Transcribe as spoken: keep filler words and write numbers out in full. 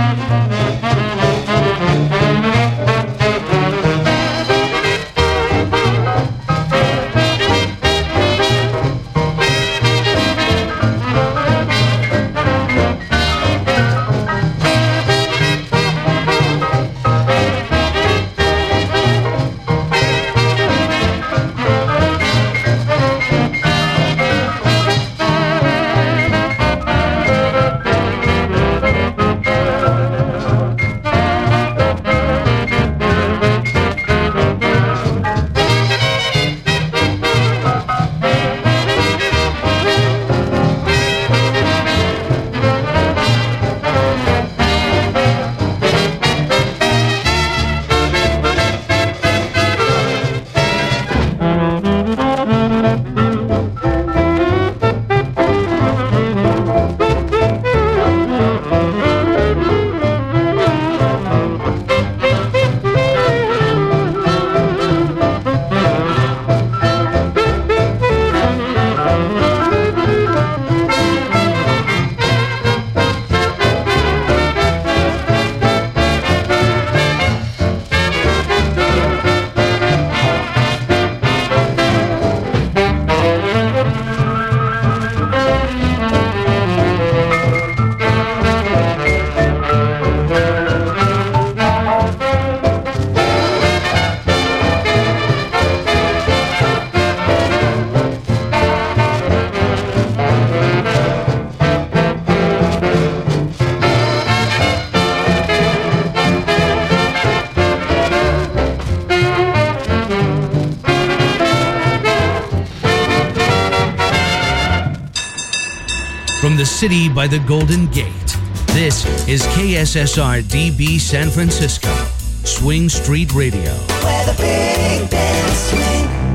From the city by the Golden Gate, this is K S S R D B San Francisco, Swing Street Radio. Where the big bands swing.